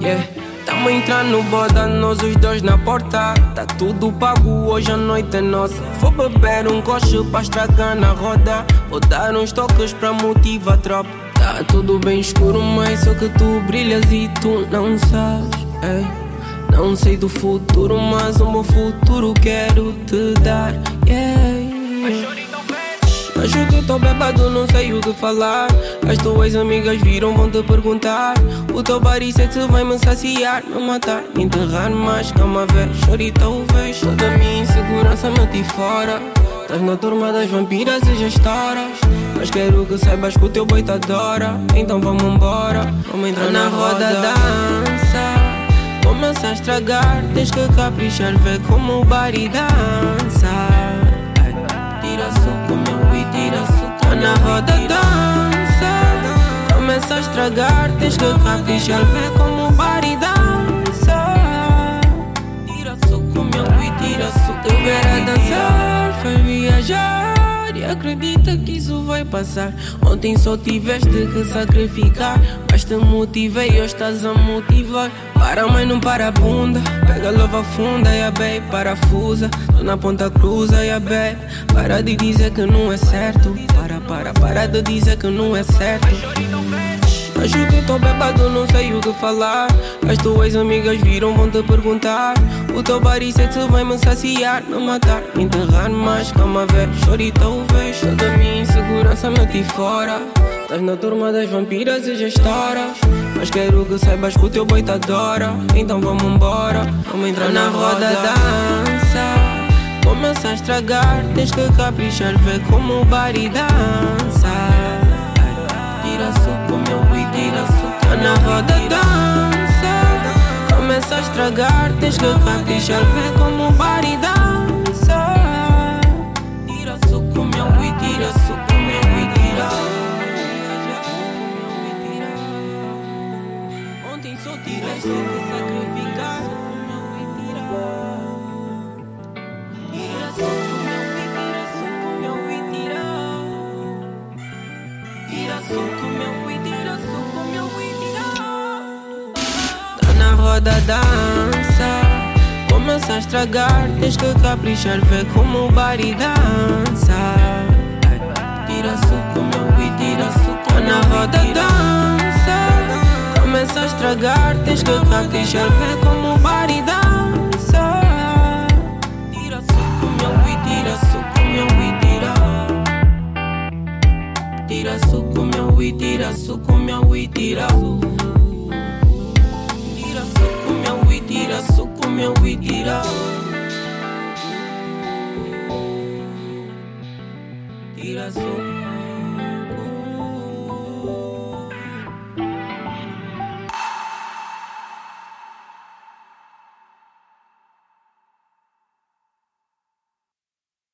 Yeah. Tamo entrando no boda, nós os dois na porta. Tá tudo pago, hoje a noite é nossa. Vou beber um coche pra estragar na roda. Vou dar uns toques pra motivar a tropa. Tá tudo bem escuro, mas só que tu brilhas e tu não sabes. Não sei do futuro, mas um bom futuro quero te dar. Acho que tô bebado, não sei o que falar. As tuas amigas viram, vão te perguntar. O teu baricete vai me saciar, me matar, me enterrar, mas calma, vês. Chorita o vês, toda a minha insegurança meti fora. Estás na turma das vampiras e gestoras. Mas quero que saibas que o teu boi te adora. Então vamos embora, vamos entrar na roda dança. Começa a estragar, tens que caprichar, vê como o bari dança. Tira suco, meu, e tira suco, na roda dança. Começa a estragar, tens que caprichar, vê como o bari dança. Tira suco, meu, e tira suco. Tu ver a dançar, foi viajar e acredita que isso vai passar. Ontem só tiveste que sacrificar, mas te motivei, hoje estás a motivar. Para mãe, não para a bunda. Pega lova funda, e a babe, parafusa. Tô na ponta cruza, e a babe. Para de dizer que não é certo. Para de dizer que não é certo. Acho que tô bebado, não sei o que falar. As tuas amigas viram, vão te perguntar. O teu baricete vai me saciar, me matar, me enterrar, mas calma, vês. Chorita o vês, toda a minha insegurança meti fora. Estás na turma das vampiras e gestoras. Mas quero que saibas que o teu boi te adora. Então vamos embora, vamos entrar na roda dança. Começa a estragar, tens que caprichar, vê como o bari dança. Tira suco, meu, e tira suco, na roda dança. Começa a estragar, tens que caprichar, vê como o bari dança. Tira suco, meu, e tira suco, meu, e tira. Ontem só tiveste que sacrificar, meu, e tira. Tira suco, meu, e tira suco, meu, e tira. Tira suco, meu, e tira suco, meu, e tira. Tá na roda dança. Começa a estragar, tens que caprichar, vê como o bari dança. Tira suco, meu, e tira suco, tá na roda dança. Começa a estragar, tens que caprichar, vê como o bari dança. Tira suco, meu, e tira suco, meu, e tira. Tira suco, meu, e tira suco, meu, e tira. Tira suco, meu, e tira suco, meu, e tira.